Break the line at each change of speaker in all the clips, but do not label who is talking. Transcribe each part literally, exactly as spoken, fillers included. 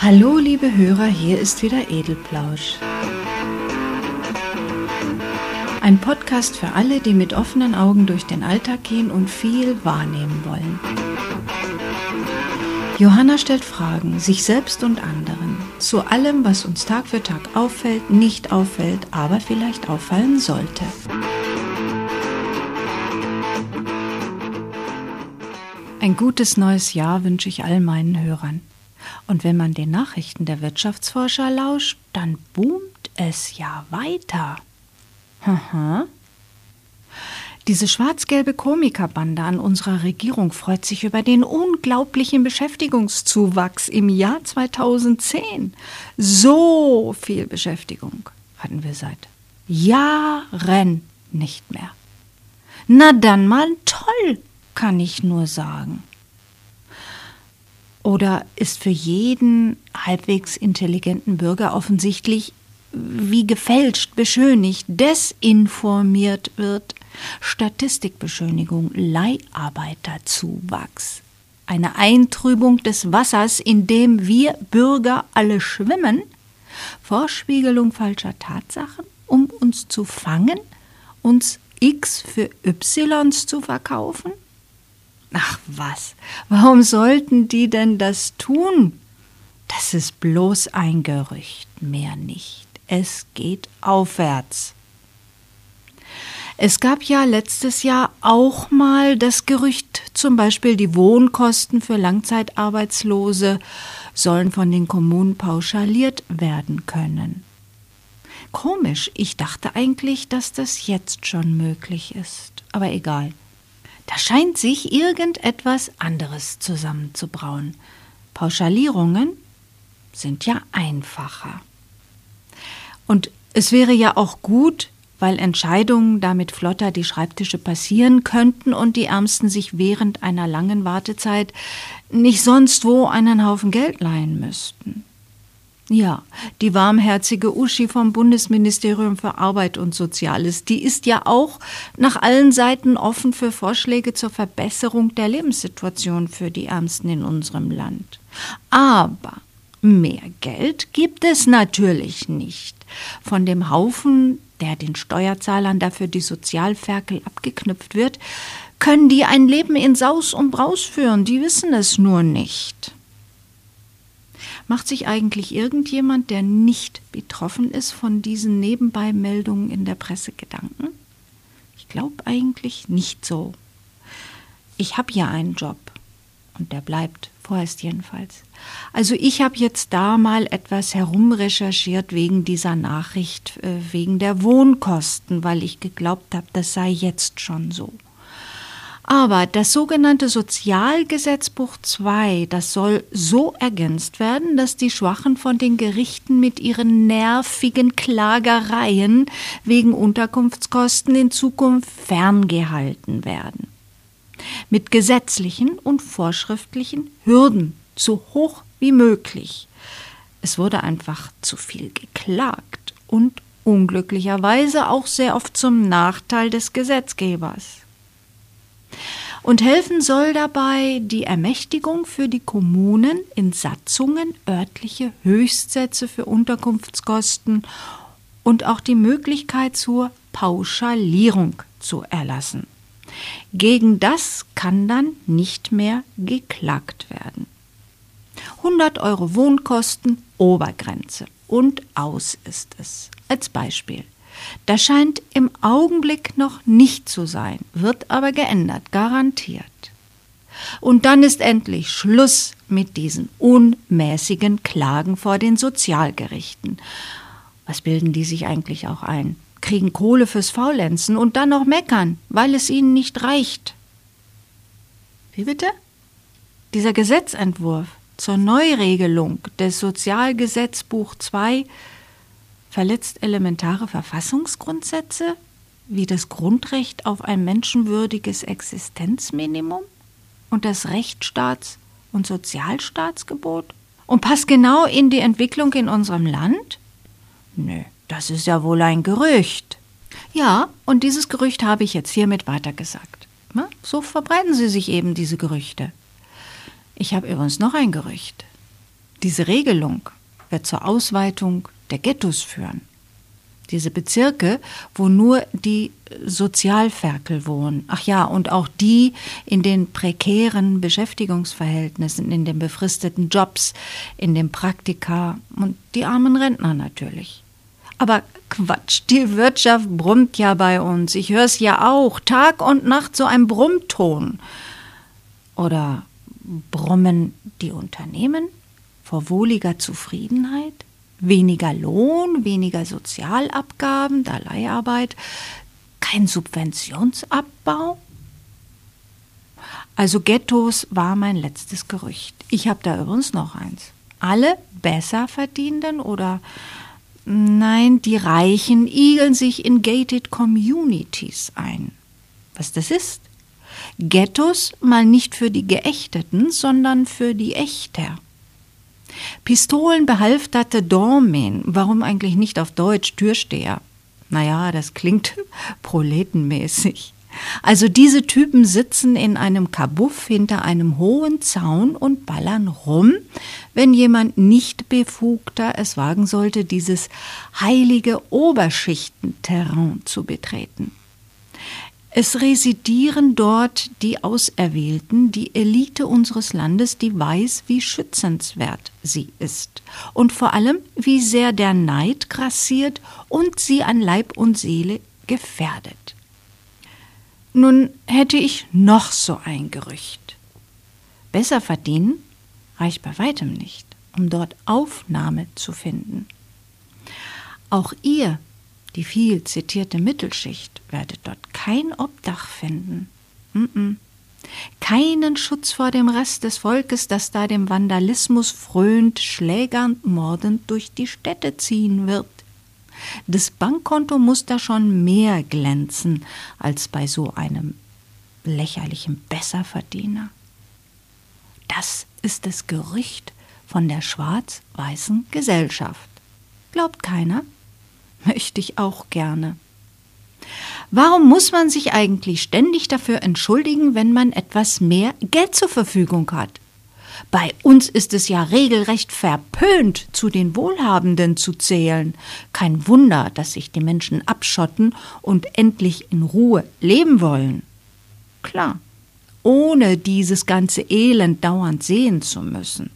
Hallo liebe Hörer, hier ist wieder Edelplausch. Ein Podcast für alle, die mit offenen Augen durch den Alltag gehen und viel wahrnehmen wollen. Johanna stellt Fragen, sich selbst und anderen, zu allem, was uns Tag für Tag auffällt, nicht auffällt, aber vielleicht auffallen sollte. Ein gutes neues Jahr wünsche ich all meinen Hörern. Und wenn man den Nachrichten der Wirtschaftsforscher lauscht, dann boomt es ja weiter. Haha. Diese schwarz-gelbe Komikerbande an unserer Regierung freut sich über den unglaublichen Beschäftigungszuwachs im Jahr zweitausendzehn. So viel Beschäftigung hatten wir seit Jahren nicht mehr. Na dann mal toll, kann ich nur sagen. Oder ist für jeden halbwegs intelligenten Bürger offensichtlich, wie gefälscht, beschönigt, desinformiert wird? Statistikbeschönigung, Leiharbeiterzuwachs. Eine Eintrübung des Wassers, in dem wir Bürger alle schwimmen. Vorspiegelung falscher Tatsachen, um uns zu fangen, uns X für Ys zu verkaufen? Ach was, warum sollten die denn das tun? Das ist bloß ein Gerücht, mehr nicht. Es geht aufwärts. Es gab ja letztes Jahr auch mal das Gerücht, zum Beispiel die Wohnkosten für Langzeitarbeitslose sollen von den Kommunen pauschaliert werden können. Komisch, ich dachte eigentlich, dass das jetzt schon möglich ist, aber egal. Da scheint sich irgendetwas anderes zusammenzubrauen. Pauschalierungen sind ja einfacher. Und es wäre ja auch gut, weil Entscheidungen damit flotter die Schreibtische passieren könnten und die Ärmsten sich während einer langen Wartezeit nicht sonst wo einen Haufen Geld leihen müssten. Ja, die warmherzige Uschi vom Bundesministerium für Arbeit und Soziales, die ist ja auch nach allen Seiten offen für Vorschläge zur Verbesserung der Lebenssituation für die Ärmsten in unserem Land. Aber mehr Geld gibt es natürlich nicht. Von dem Haufen, der den Steuerzahlern dafür die Sozialferkel abgeknüpft wird, können die ein Leben in Saus und Braus führen, die wissen es nur nicht. Macht sich eigentlich irgendjemand, der nicht betroffen ist, von diesen Nebenbeimeldungen in der Presse Gedanken? Ich glaube eigentlich nicht so. Ich habe ja einen Job und der bleibt, vorerst jedenfalls. Also ich habe jetzt da mal etwas herumrecherchiert wegen dieser Nachricht, äh, wegen der Wohnkosten, weil ich geglaubt habe, das sei jetzt schon so. Aber das sogenannte Sozialgesetzbuch zwei, das soll so ergänzt werden, dass die Schwachen von den Gerichten mit ihren nervigen Klagereien wegen Unterkunftskosten in Zukunft ferngehalten werden. Mit gesetzlichen und vorschriftlichen Hürden, so hoch wie möglich. Es wurde einfach zu viel geklagt und unglücklicherweise auch sehr oft zum Nachteil des Gesetzgebers. Und helfen soll dabei die Ermächtigung für die Kommunen, in Satzungen örtliche Höchstsätze für Unterkunftskosten und auch die Möglichkeit zur Pauschalierung zu erlassen. Gegen das kann dann nicht mehr geklagt werden. hundert Euro Wohnkosten, Obergrenze und aus ist es. Als Beispiel. Das scheint im Augenblick noch nicht zu sein, wird aber geändert, garantiert. Und dann ist endlich Schluss mit diesen unmäßigen Klagen vor den Sozialgerichten. Was bilden die sich eigentlich auch ein? Kriegen Kohle fürs Faulenzen und dann noch meckern, weil es ihnen nicht reicht. Wie bitte? Dieser Gesetzentwurf zur Neuregelung des Sozialgesetzbuch zwei verletzt elementare Verfassungsgrundsätze, wie das Grundrecht auf ein menschenwürdiges Existenzminimum und das Rechtsstaats- und Sozialstaatsgebot und passt genau in die Entwicklung in unserem Land? Nö, das ist ja wohl ein Gerücht. Ja, und dieses Gerücht habe ich jetzt hiermit weitergesagt. Na, so verbreiten sie sich eben, diese Gerüchte. Ich habe übrigens noch ein Gerücht. Diese Regelung wird zur Ausweitung der Ghettos führen. Diese Bezirke, wo nur die Sozialferkel wohnen. Ach ja, und auch die in den prekären Beschäftigungsverhältnissen, in den befristeten Jobs, in den Praktika und die armen Rentner natürlich. Aber Quatsch, die Wirtschaft brummt ja bei uns. Ich höre es ja auch, Tag und Nacht so ein Brummton. Oder brummen die Unternehmen vor wohliger Zufriedenheit? Weniger Lohn, weniger Sozialabgaben, da Leiharbeit, kein Subventionsabbau? Also Ghettos war mein letztes Gerücht. Ich habe da übrigens noch eins. Alle Besserverdienenden oder, nein, die Reichen igeln sich in gated communities ein. Was das ist? Ghettos mal nicht für die Geächteten, sondern für die Ächter. Pistolenbehalfterte Dormen, warum eigentlich nicht auf Deutsch Türsteher? Naja, das klingt proletenmäßig. Also diese Typen sitzen in einem Kabuff hinter einem hohen Zaun und ballern rum, wenn jemand nicht befugter es wagen sollte, dieses heilige Oberschichtenterrain zu betreten. Es residieren dort die Auserwählten, die Elite unseres Landes, die weiß, wie schützenswert sie ist und vor allem, wie sehr der Neid grassiert und sie an Leib und Seele gefährdet. Nun hätte ich noch so ein Gerücht. Besser verdienen reicht bei weitem nicht, um dort Aufnahme zu finden. Auch ihr, die viel zitierte Mittelschicht, werdet dort kein Obdach finden. Mm-mm. Keinen Schutz vor dem Rest des Volkes, das da dem Vandalismus fröhnt, schlägernd, mordend durch die Städte ziehen wird. Das Bankkonto muss da schon mehr glänzen als bei so einem lächerlichen Besserverdiener. Das ist das Gerücht von der schwarz-weißen Gesellschaft. Glaubt keiner? Möchte ich auch gerne. Warum muss man sich eigentlich ständig dafür entschuldigen, wenn man etwas mehr Geld zur Verfügung hat? Bei uns ist es ja regelrecht verpönt, zu den Wohlhabenden zu zählen. Kein Wunder, dass sich die Menschen abschotten und endlich in Ruhe leben wollen. Klar, ohne dieses ganze Elend dauernd sehen zu müssen.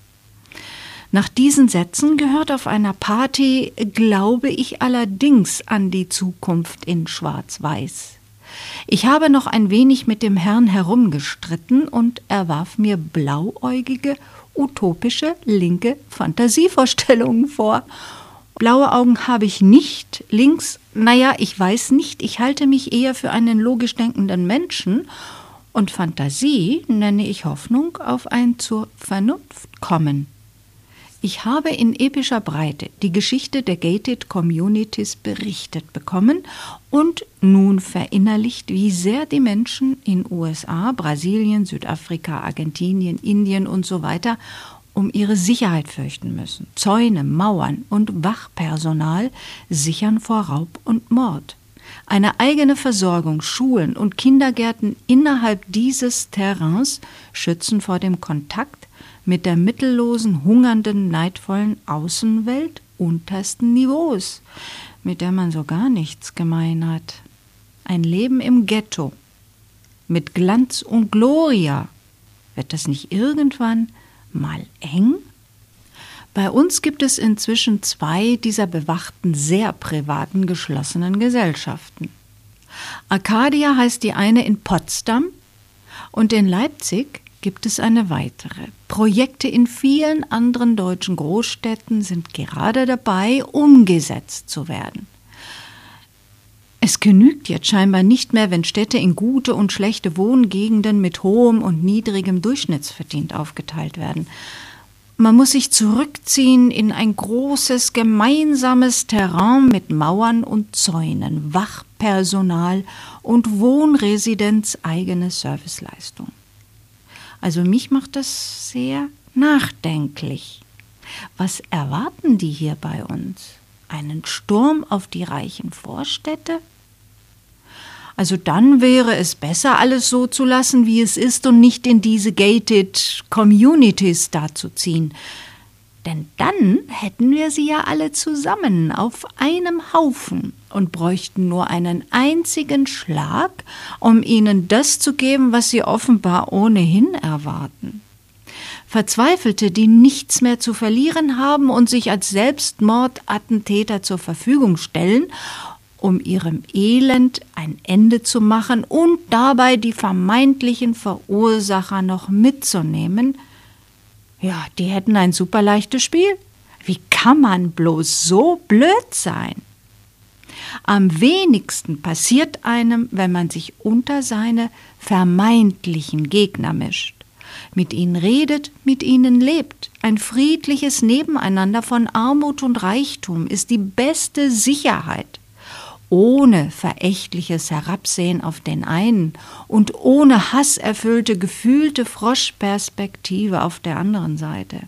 Nach diesen Sätzen gehört auf einer Party, glaube ich allerdings an die Zukunft in Schwarz-Weiß. Ich habe noch ein wenig mit dem Herrn herumgestritten und er warf mir blauäugige, utopische, linke Fantasievorstellungen vor. Blaue Augen habe ich nicht, links, naja, ich weiß nicht, ich halte mich eher für einen logisch denkenden Menschen und Fantasie nenne ich Hoffnung auf ein zur Vernunft kommen. Ich habe in epischer Breite die Geschichte der Gated Communities berichtet bekommen und nun verinnerlicht, wie sehr die Menschen in U S A, Brasilien, Südafrika, Argentinien, Indien und so weiter um ihre Sicherheit fürchten müssen. Zäune, Mauern und Wachpersonal sichern vor Raub und Mord. Eine eigene Versorgung, Schulen und Kindergärten innerhalb dieses Terrains schützen vor dem Kontakt mit der mittellosen, hungernden, neidvollen Außenwelt untersten Niveaus, mit der man so gar nichts gemein hat. Ein Leben im Ghetto, mit Glanz und Gloria. Wird das nicht irgendwann mal eng? Bei uns gibt es inzwischen zwei dieser bewachten, sehr privaten, geschlossenen Gesellschaften. Arcadia heißt die eine in Potsdam und in Leipzig gibt es eine weitere. Projekte in vielen anderen deutschen Großstädten sind gerade dabei, umgesetzt zu werden. Es genügt jetzt scheinbar nicht mehr, wenn Städte in gute und schlechte Wohngegenden mit hohem und niedrigem Durchschnittsverdienst aufgeteilt werden. Man muss sich zurückziehen in ein großes, gemeinsames Terrain mit Mauern und Zäunen, Wachpersonal und wohnresidenzeigene Serviceleistung. Also mich macht das sehr nachdenklich. Was erwarten die hier bei uns? Einen Sturm auf die reichen Vorstädte? Also dann wäre es besser, alles so zu lassen, wie es ist und nicht in diese gated communities da zu ziehen. Denn dann hätten wir sie ja alle zusammen auf einem Haufen und bräuchten nur einen einzigen Schlag, um ihnen das zu geben, was sie offenbar ohnehin erwarten. Verzweifelte, die nichts mehr zu verlieren haben und sich als Selbstmordattentäter zur Verfügung stellen, um ihrem Elend ein Ende zu machen und dabei die vermeintlichen Verursacher noch mitzunehmen, ja, die hätten ein super leichtes Spiel. Wie kann man bloß so blöd sein? Am wenigsten passiert einem, wenn man sich unter seine vermeintlichen Gegner mischt. Mit ihnen redet, mit ihnen lebt. Ein friedliches Nebeneinander von Armut und Reichtum ist die beste Sicherheit. Ohne verächtliches Herabsehen auf den einen und ohne hasserfüllte, gefühlte Froschperspektive auf der anderen Seite.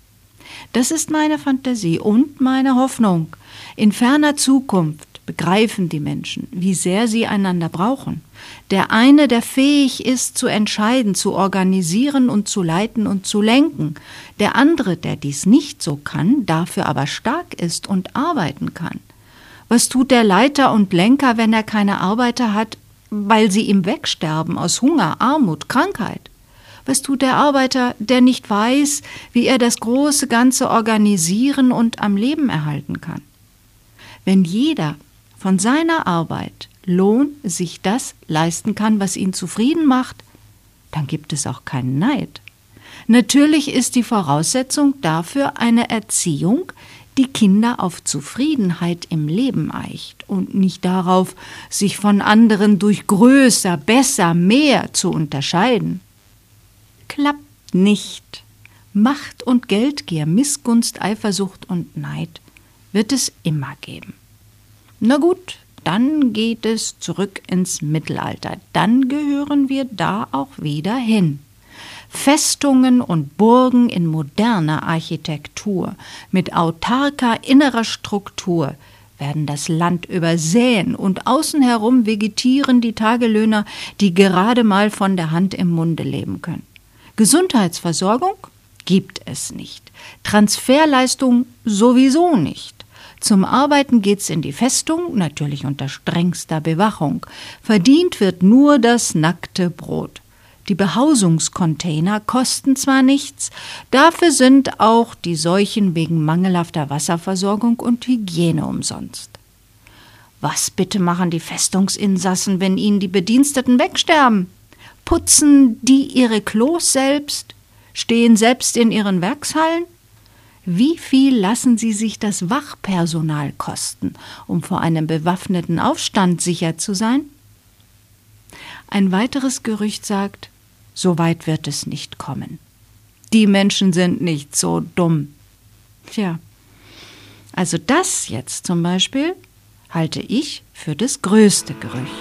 Das ist meine Fantasie und meine Hoffnung. In ferner Zukunft begreifen die Menschen, wie sehr sie einander brauchen. Der eine, der fähig ist, zu entscheiden, zu organisieren und zu leiten und zu lenken. Der andere, der dies nicht so kann, dafür aber stark ist und arbeiten kann. Was tut der Leiter und Lenker, wenn er keine Arbeiter hat, weil sie ihm wegsterben aus Hunger, Armut, Krankheit? Was tut der Arbeiter, der nicht weiß, wie er das große Ganze organisieren und am Leben erhalten kann? Wenn jeder von seiner Arbeit, Lohn, sich das leisten kann, was ihn zufrieden macht, dann gibt es auch keinen Neid. Natürlich ist die Voraussetzung dafür eine Erziehung, die Kinder auf Zufriedenheit im Leben eicht und nicht darauf, sich von anderen durch größer, besser, mehr zu unterscheiden. Klappt nicht. Macht und Geldgier, Missgunst, Eifersucht und Neid wird es immer geben. Na gut, dann geht es zurück ins Mittelalter. Dann gehören wir da auch wieder hin. Festungen und Burgen in moderner Architektur, mit autarker innerer Struktur, werden das Land übersäen und außen herum vegetieren die Tagelöhner, die gerade mal von der Hand im Munde leben können. Gesundheitsversorgung gibt es nicht. Transferleistung sowieso nicht. Zum Arbeiten geht's in die Festung, natürlich unter strengster Bewachung. Verdient wird nur das nackte Brot. Die Behausungscontainer kosten zwar nichts, dafür sind auch die Seuchen wegen mangelhafter Wasserversorgung und Hygiene umsonst. Was bitte machen die Festungsinsassen, wenn ihnen die Bediensteten wegsterben? Putzen die ihre Klos selbst? Stehen selbst in ihren Werkshallen? Wie viel lassen sie sich das Wachpersonal kosten, um vor einem bewaffneten Aufstand sicher zu sein? Ein weiteres Gerücht sagt, so weit wird es nicht kommen. Die Menschen sind nicht so dumm. Tja, also das jetzt zum Beispiel halte ich für das größte Gerücht.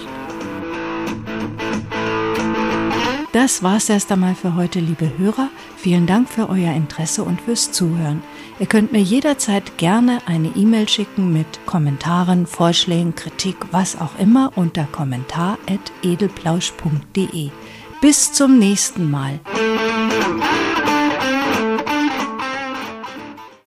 Das war's erst einmal für heute, liebe Hörer. Vielen Dank für euer Interesse und fürs Zuhören. Ihr könnt mir jederzeit gerne eine E-Mail schicken mit Kommentaren, Vorschlägen, Kritik, was auch immer unter kommentar at edelplausch punkt de. Bis zum nächsten Mal.